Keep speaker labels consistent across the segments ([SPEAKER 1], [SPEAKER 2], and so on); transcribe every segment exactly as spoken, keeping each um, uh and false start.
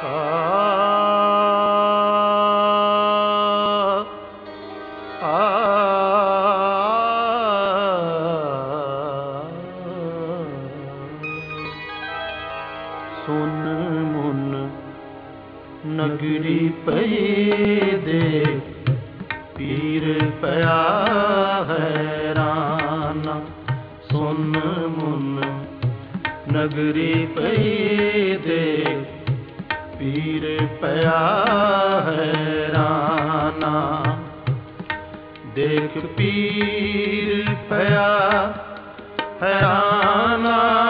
[SPEAKER 1] ਸੁਨ ਮੁਨ ਨਗਰੀ ਪਈ ਦੇ ਪੀਰ ਪਿਆ ਹੈਰਾਨ। ਸੁਨ ਮੁਨ ਨਗਰੀ ਪਈ ਦੇ ਪੀਰ ਪਿਆ ਹੈਰਾਨ। ਦੇਖ ਪੀਰ ਪਿਆ ਹੈਰਾਨ,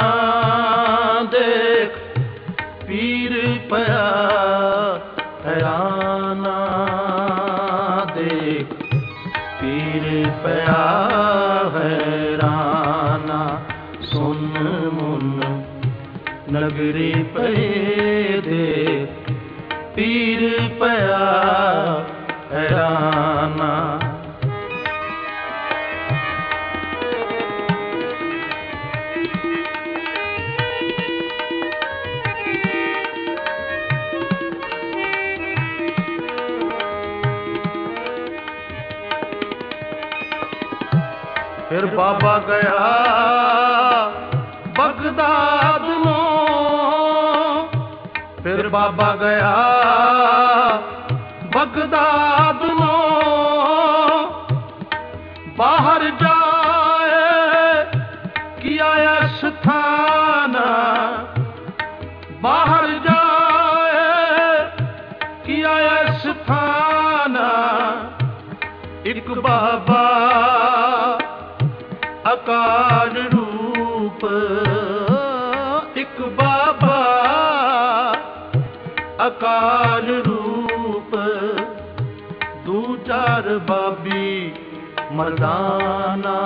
[SPEAKER 1] ਦੇਖ ਪੀਰ ਪਿਆ ਹੈਰਾਨ, ਦੇਖ ਪੀਰ ਪਿਆ ਹੈਰਾਨ। ਸੁਨ ਮੁਨ ਨਗਰੀ ਪਈ ਦੇ ਪੀਰ ਪਿਆ ਹੈਰਾਨ। ਫਿਰ ਬਾਬਾ ਗਿਆ ਬਗਦਾਦ ਨੂੰ, ਫਿਰ ਬਾਬਾ ਗਿਆ ਬਗਦਾਦ ਨੂੰ। ਬਾਹਰ ਜਾਏ ਕੀਆ ਸਥਾਨ, ਬਾਹਰ ਜਾਏ ਕੀਆ ਸਥਾਨ। ਇੱਕ ਬਾਬਾ ਅਕਾਲ ਰੂਪ, ਇੱਕ ਬਾਬਾ ਅਕਾਲ ਰੂਪ। ਦੂ ਚਾਰ ਬਾਬੀ ਮਰਦਾਨਾ,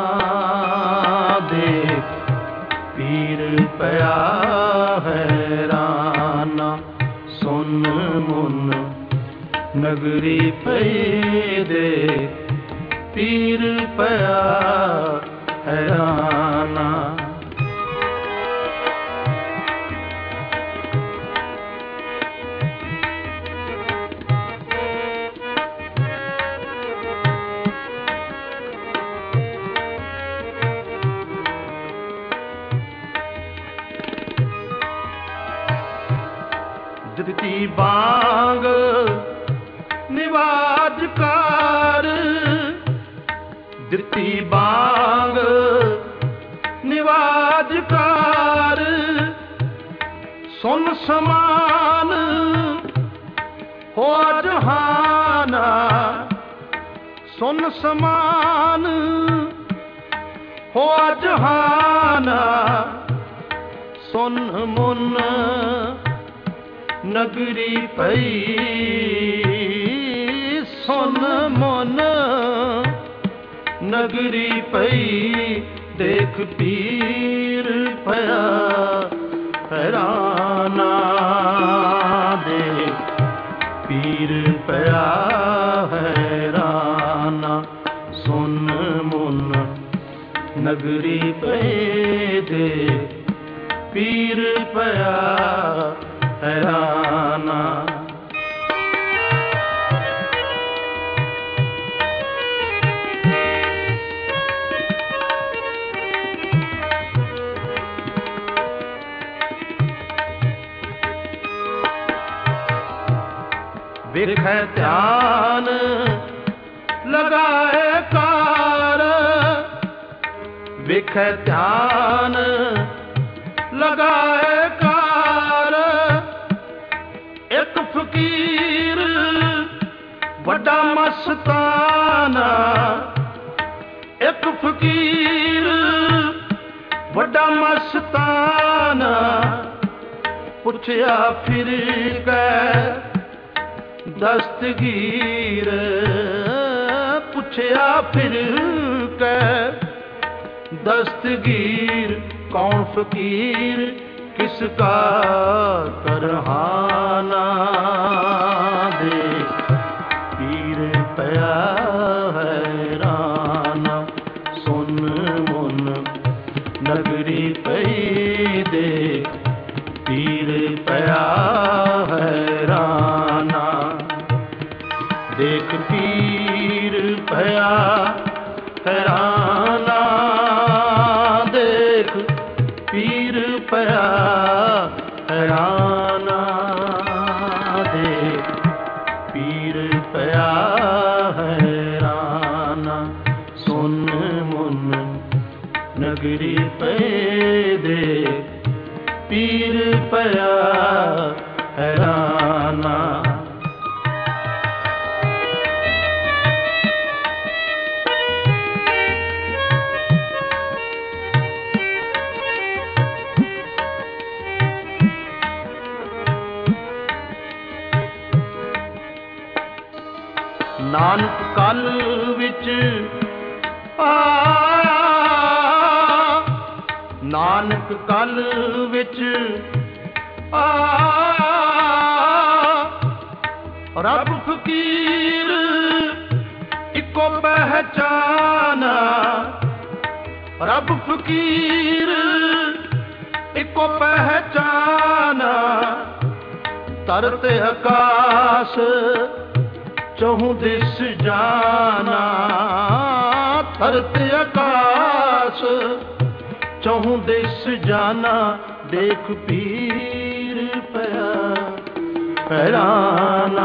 [SPEAKER 1] ਦੇਖ ਪੀਰ ਪਿਆ ਹੈਰਾਨ। ਸੁਨ ਮੁਨ ਨਗਰੀ ਪਈ ਦੇ ਪੀਰ ਪਿਆ ਹੈਰਾਨ। ਦਿੱਤੀ ਬਾਂਗ ਨਿਵਾਜ ਕਾਰ, ਦਿੱਤੀ ਬਾਂਗ ਨਿਵਾਜ ਕਾਰ। ਸੁਨ ਸਮਾਨ ਹੋਆ ਜਹਾਨ, ਸੁਨ ਸਮਾਨ ਹੋਆ ਜਹਾਨ। ਸੁਨ ਮੁਨ ਨਗਰੀ ਪਈ, ਸੁਨ ਮੁਨ ਨਗਰੀ ਪਈ। ਦੇਖ ਪੀਰ ਪਿਆ ਹੈਰਾਨ, ਦੇਖ ਪੀਰ ਪਿਆ ਹੈਰਾਨ। ਸੁਨ ਮੁਨ ਨਗਰੀ ਪਈ ਦੇ ਪੀਰ ਪਿਆ ਹੈਰਾਨ। ਵੇਖੈ ਧਿਆਨ ਲਗਾਏ ਕਾਰ, ਵੇਖੈ ਧਿਆਨ ਲਗਾਏ ਕਾਰ। ਇੱਕ ਫਕੀਰ ਵੱਡਾ ਮਸਤਾਨਾ, ਇੱਕ ਫਕੀਰ ਵੱਡਾ ਮਸਤਾਨਾ। ਪੁੱਛਿਆ ਫਿਰ ਕੇ ਦਸਤਗੀਰ, ਪੁੱਛਿਆ ਫਿਰ ਕੇ ਦਸਤਗੀਰ। ਕੌਣ ਫਕੀਰ ਕਿਸ ਕਾ ਕਰਹਾਨਾ, ਦੇਖ ਪੀਰ ਪਿਆ ਹੈਰਾਨ। ਸੁਨ ਮੁਨ ਨਗਰੀ ਪਈ ਦੇ ਪੀਰ ਪਿਆ हैराना। देख पीर पया हैराना, देख पीर पया हैराना, देख पीर पया हैराना। सुन मुन नगरी पे देख पीर पया हैराना। नानक कल विच आया, नानक कल विच आया, रब फकीर इको पहचाना, रब फकीर इको पहचाना। तरते आकाश चहु दिस जाना, तरते आकाश चहु दिस जाना। देख पीर पया हैराना,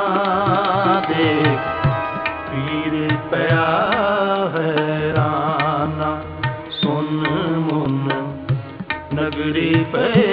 [SPEAKER 1] देख पीर पया हैराना। सुन मुन नगरी पे